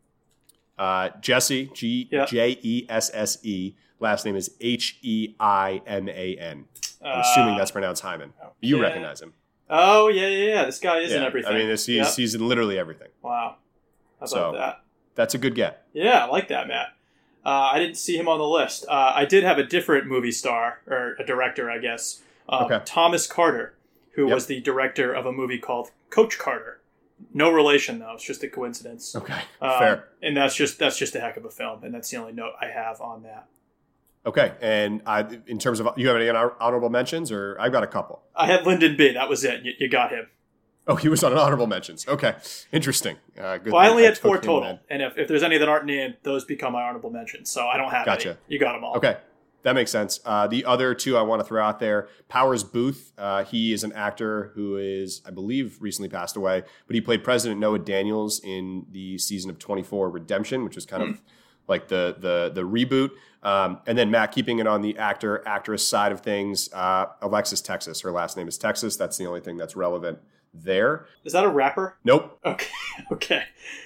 Uh, Jesse, G J E S S E. Last name is H E I M A N. I'm assuming that's pronounced Hyman. Okay. You recognize him. Oh, yeah, yeah, yeah. This guy is yeah. in everything. I mean, this, he's, yep. he's in literally everything. Wow. How about so, that? That's a good get. Yeah, I like that, Matt. Uh, I didn't see him on the list. Uh, I did have a different movie star, or a director, I guess. Um, okay. Thomas Carter, who yep. was the director of a movie called Coach Carter. No relation, though. It's just a coincidence. Okay, um, fair. And that's just that's just a heck of a film, and that's the only note I have on that. Okay, and I, in terms of, you have any honorable mentions, or I've got a couple. I had Lyndon B. That was it. You, you got him. Oh, he was on honorable mentions. Okay, interesting. Uh, good. Well, I only had four total, and if, if there's any that aren't named, those become my honorable mentions. So I don't have gotcha. any. You got them all. Okay, that makes sense. Uh, the other two I want to throw out there, Powers Booth. Uh, he is an actor who is, I believe, recently passed away, but he played President Noah Daniels in the season of twenty-four Redemption, which was kind mm. of like the the the reboot. Um, and then Matt, keeping it on the actor actress side of things, uh, Alexis Texas. Her last name is Texas. That's the only thing that's relevant there. Is that a rapper? Nope. Okay. Okay.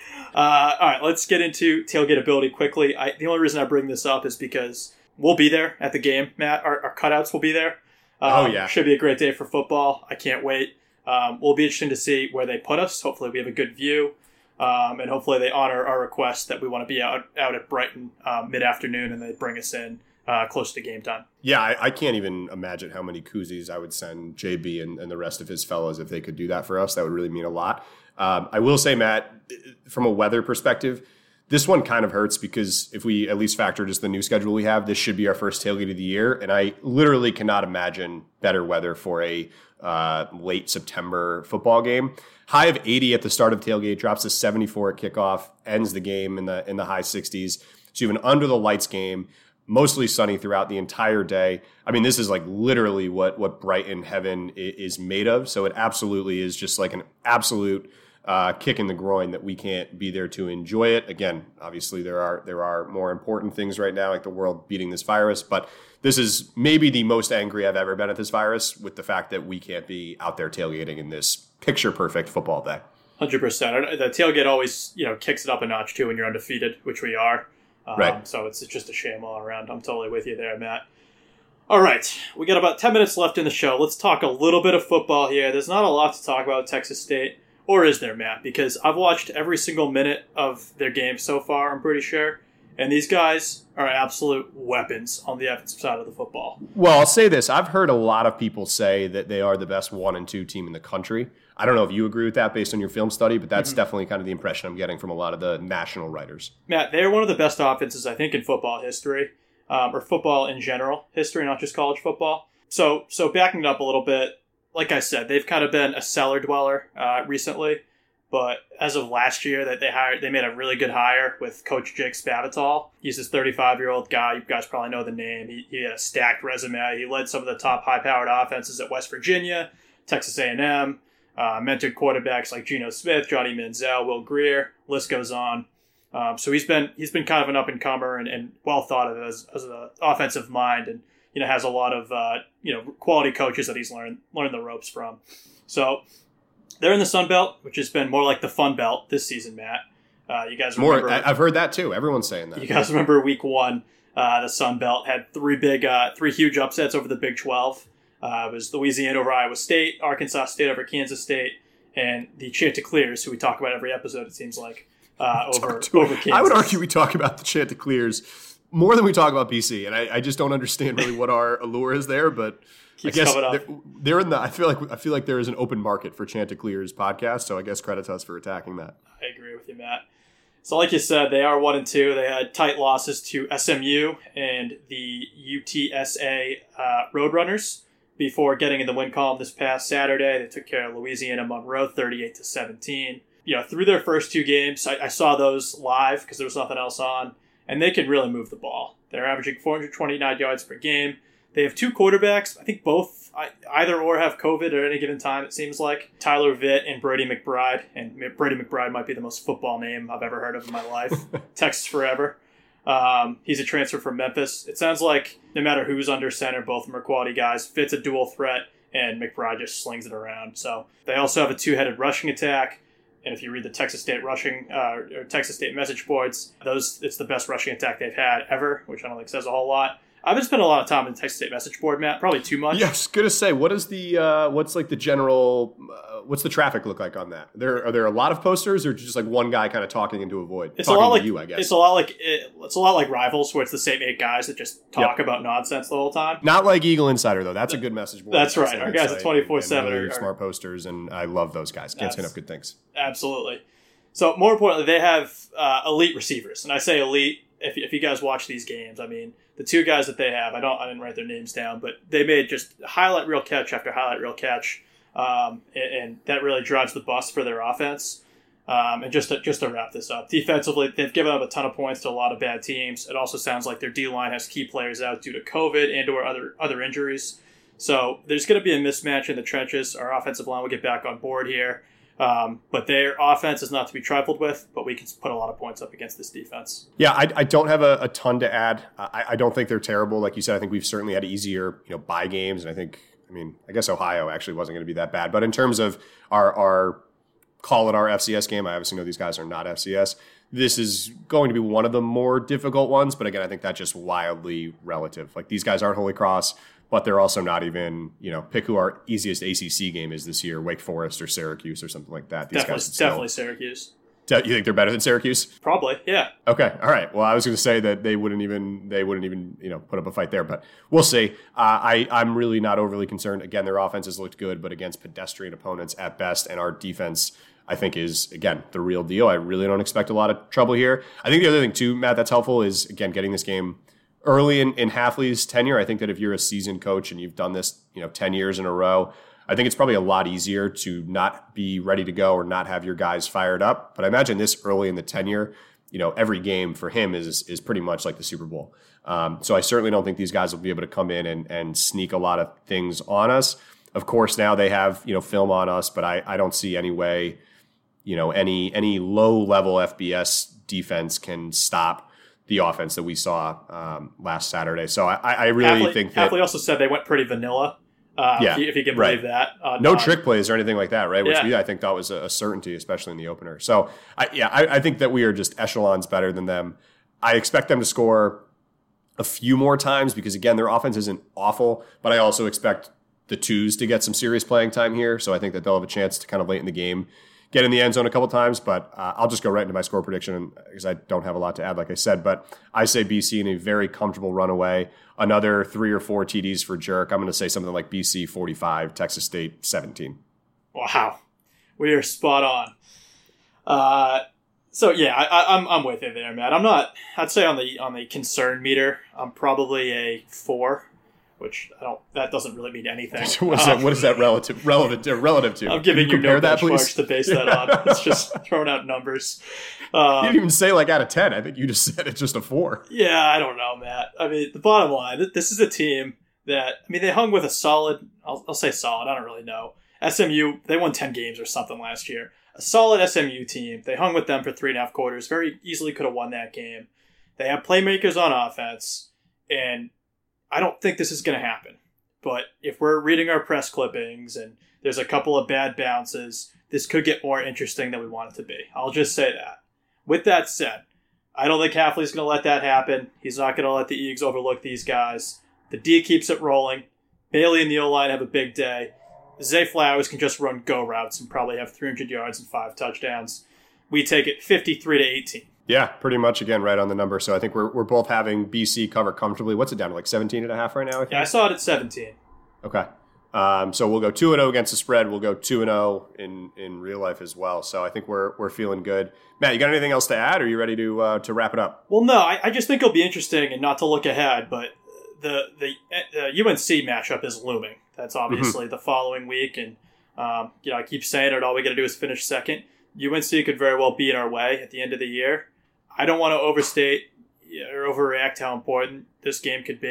Uh, all right. Let's get into tailgate ability quickly. I, the only reason I bring this up is because we'll be there at the game, Matt. Our, our cutouts will be there. Um, oh yeah. Should be a great day for football. I can't wait. Um, will be interesting to see where they put us. Hopefully we have a good view. Um, and hopefully they honor our request that we want to be out, out at Brighton uh, mid-afternoon, and they bring us in uh, close to game time. Yeah, I, I can't even imagine how many koozies I would send J B and, and the rest of his fellows if they could do that for us. That would really mean a lot. Um, I will say, Matt, from a weather perspective, this one kind of hurts because if we at least factor just the new schedule we have, this should be our first tailgate of the year. And I literally cannot imagine better weather for a uh, late September football game. High of eighty at the start of tailgate, drops to seventy-four at kickoff, ends the game in the in the high sixties. So you have an under the lights game, mostly sunny throughout the entire day. I mean, this is like literally what what Brighton heaven is made of. So it absolutely is just like an absolute uh, kick in the groin that we can't be there to enjoy it. Again, obviously there are there are more important things right now, like the world beating this virus, but this is maybe the most angry I've ever been at this virus, with the fact that we can't be out there tailgating in this picture-perfect football day. one hundred percent. The tailgate always, you know, kicks it up a notch, too, when you're undefeated, which we are. Um, right. So it's just a shame all around. I'm totally with you there, Matt. All right. We got about ten minutes left in the show. Let's talk a little bit of football here. There's not a lot to talk about Texas State. Or is there, Matt? Because I've watched every single minute of their game so far, I'm pretty sure. And these guys are absolute weapons on the offensive side of the football. Well, I'll say this. I've heard a lot of people say that they are the best one and two team in the country. I don't know if you agree with that based on your film study, but that's mm-hmm. definitely kind of the impression I'm getting from a lot of the national writers. Matt, they're one of the best offenses, I think, in football history, um, or football in general history, not just college football. So, so backing it up a little bit, like I said, they've kind of been a cellar dweller uh, recently. But as of last year, that they hired, they made a really good hire with Coach Jake Spavital. He's this thirty-five-year-old guy. You guys probably know the name. He, he had a stacked resume. He led some of the top high-powered offenses at West Virginia, Texas A and M, uh, mentored quarterbacks like Geno Smith, Johnny Manziel, Will Grier. List goes on. Um, so he's been he's been kind of an up-and-comer and, and well thought of as, as an offensive mind, and you know has a lot of uh, you know quality coaches that he's learned learned the ropes from. So. They're in the Sun Belt, which has been more like the Fun Belt this season, Matt. Uh, you guys remember? More, I've heard that too. Everyone's saying that. You guys remember Week One? Uh, the Sun Belt had three big, uh, three huge upsets over the Big twelve. Uh, it was Louisiana over Iowa State, Arkansas State over Kansas State, and the Chanticleers, who we talk about every episode. It seems like uh, over over Kansas. I would argue we talk about the Chanticleers more than we talk about B C, and I, I just don't understand really what our allure is there, but. Keeps I guess they're, they're in the. I feel like I feel like there is an open market for Chanticleer's podcast, so I guess credit to us for attacking that. I agree with you, Matt. So, like you said, they are one and two. They had tight losses to S M U and the U T S A uh, Roadrunners before getting in the win column this past Saturday. They took care of Louisiana Monroe, thirty-eight to seventeen. You know, through their first two games, I, I saw those live because there was nothing else on, and they can really move the ball. They're averaging four hundred twenty-nine yards per game. They have two quarterbacks. I think both either or have COVID at any given time, it seems like. Tyler Vitt and Brady McBride. And Brady McBride might be the most football name I've ever heard of in my life. Texas forever. Um, he's a transfer from Memphis. It sounds like no matter who's under center, both of them are quality guys. Vitt's a dual threat, and McBride just slings it around. So they also have a two-headed rushing attack. And if you read the Texas State rushing uh, or Texas State message boards, those it's the best rushing attack they've had ever, which I don't think says a whole lot. I've been spending a lot of time in the Texas State message board, Matt. Probably too much. Yeah, I was gonna say, what is the uh, what's like the general uh, what's the traffic look like on that? There are there a lot of posters, or just like one guy kind of talking into a void? It's talking a lot to like you, I guess. It's a lot like it, it's a lot like Rivals, where it's the same eight guys that just talk Yep. about nonsense the whole time. Not like Eagle Insider though. That's a good message board. That's right. Excellent Our guys at insight twenty-four and seven really are- smart posters, and I love those guys. Can't say That's- enough good things. Absolutely. So more importantly, they have uh, elite receivers, and I say elite. If if you guys watch these games, I mean the two guys that they have. I don't. I didn't write their names down, but they made just highlight reel catch after highlight reel catch, um, and, and that really drives the bus for their offense. Um, and just to, just to wrap this up, defensively, they've given up a ton of points to a lot of bad teams. It also sounds like their D line has key players out due to COVID and or other other injuries. So there's going to be a mismatch in the trenches. Our offensive line will get back on board here. Um, but their offense is not to be trifled with, but we can put a lot of points up against this defense. Yeah, I, I don't have a, a ton to add. I, I don't think they're terrible. Like you said, I think we've certainly had easier, you know, bye games. And I think, I mean, I guess Ohio actually wasn't going to be that bad. But in terms of our, our call it our F C S game, I obviously know these guys are not F C S. This is going to be one of the more difficult ones. But again, I think that's just wildly relative. Like these guys aren't Holy Cross, but they're also not even, you know, pick who our easiest A C C game is this year, Wake Forest or Syracuse or something like that. These Definitely, guys still, definitely Syracuse. You think they're better than Syracuse? Probably, yeah. Okay, all right. Well, I was going to say that they wouldn't even they wouldn't even you know put up a fight there, but we'll see. Uh, I I'm really not overly concerned. Again, their offense has looked good, but against pedestrian opponents at best, and our defense, I think, is again the real deal. I really don't expect a lot of trouble here. I think the other thing too, Matt, that's helpful is again getting this game early in, in Hafley's tenure. I think that if you're a seasoned coach and you've done this, you know, ten years in a row, I think it's probably a lot easier to not be ready to go or not have your guys fired up. But I imagine this early in the tenure, you know, every game for him is is pretty much like the Super Bowl. Um, so I certainly don't think these guys will be able to come in and, and sneak a lot of things on us. Of course, now they have, you know, film on us, but I, I don't see any way, you know, any any low level F B S defense can stop the offense that we saw um, last Saturday. So I, I really Hafley, think that Hafley also said they went pretty vanilla. Uh, Yeah, if, you, if you can right. believe that. Uh, no uh, trick plays or anything like that, right? Which Yeah. we I think thought was a, a certainty, especially in the opener. So I, yeah, I, I think that we are just echelons better than them. I expect them to score a few more times because again, their offense isn't awful, but I also expect the twos to get some serious playing time here. So I think that they'll have a chance to kind of late in the game get in the end zone a couple times, but uh, I'll just go right into my score prediction because I don't have a lot to add, like I said. But I say B C in a very comfortable runaway. Another three or four T Ds for Jerk. I'm going to say something like B C forty-five, Texas State seventeen. Wow, we are spot on. Uh, so yeah, I, I, I'm I'm with you there, Matt. I'm not. I'd say on the on the concern meter, I'm probably a four, which I don't. That doesn't really mean anything. So what's Um, that? What is that relative relative to? Relative to? I'm giving Can you compare no that, benchmarks please. to base that on. It's just throwing out numbers. You Um, didn't even say like out of ten. I think you just said it's just a four. Yeah, I don't know, Matt. I mean, the bottom line, th- this is a team that, I mean, they hung with a solid, I'll, I'll say solid, I don't really know. S M U, they won ten games or something last year. A solid S M U team. They hung with them for three and a half quarters. Very easily could have won that game. They have playmakers on offense, and I don't think this is going to happen. But if we're reading our press clippings and there's a couple of bad bounces, this could get more interesting than we want it to be. I'll just say that. With that said, I don't think Hafley's going to let that happen. He's not going to let the Eags overlook these guys. The D keeps it rolling. Bailey and the O-line have a big day. Zay Flowers can just run go routes and probably have three hundred yards and five touchdowns. We take it fifty-three to eighteen. Yeah, pretty much again right on the number. So I think we're we're both having B C cover comfortably. What's it down to, like seventeen and a half right now? I think? Yeah, I saw it at seventeen. Okay. Um, so we'll go two and zero against the spread. We'll go two and zero in in real life as well. So I think we're we're feeling good. Matt, you got anything else to add? Or are you ready to uh, to wrap it up? Well, no, I, I just think it'll be interesting, and not to look ahead, but the the, the U N C matchup is looming. That's obviously mm-hmm. the following week, and um, you know I keep saying it. All we got to do is finish second. U N C could very well be in our way at the end of the year. I don't want to overstate or overreact how important this game could be.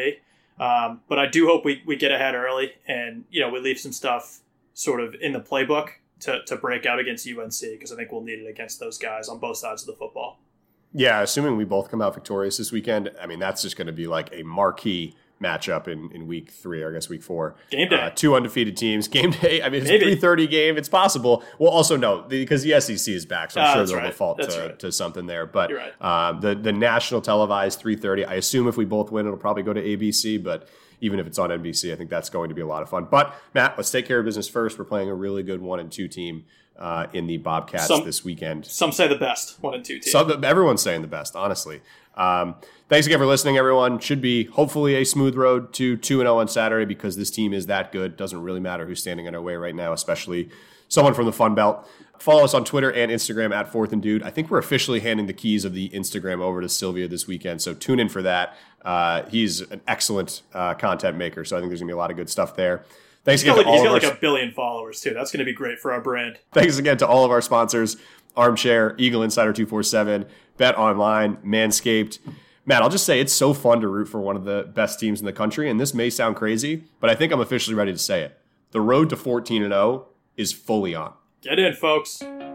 Um, but I do hope we, we get ahead early and, you know, we leave some stuff sort of in the playbook to, to break out against U N C, because I think we'll need it against those guys on both sides of the football. Yeah, assuming we both come out victorious this weekend, I mean, that's just going to be like a marquee matchup in, in week three, or I guess week four. Game day. Uh, two undefeated teams. Game day. I mean, it's Maybe. a three thirty game. It's possible. Well, also, no, because the S E C is back, so I'm Uh, sure that's they'll right. default That's to, right. to something there. But You're right. um, the, the national televised three thirty, I assume if we both win, it'll probably go to A B C, but even if it's on N B C, I think that's going to be a lot of fun. But, Matt, let's take care of business first. We're playing a really good one and two team uh, in the Bobcats Some- this weekend. Some say the best one and two team. Some, everyone's saying the best, honestly. Um, thanks again for listening, everyone. Should be hopefully a smooth road to two and oh on Saturday, because this team is that good. Doesn't really matter who's standing in our way right now, especially someone from the Fun Belt. Follow us on Twitter and Instagram at Fourth and Dude. I think we're officially handing the keys of the Instagram over to Sylvia this weekend, so tune in for that. Uh, he's an excellent uh, content maker, so I think there's going to be a lot of good stuff there. Thanks He's again got, to like, all he's got of our like a billion followers, too. That's going to be great for our brand. Thanks again to all of our sponsors: Armchair, Eagle Insider two forty-seven, Bet Online, Manscaped. Matt, I'll just say it's so fun to root for one of the best teams in the country, and this may sound crazy, but I think I'm officially ready to say it. The road to fourteen and oh is fully on. Get in, folks.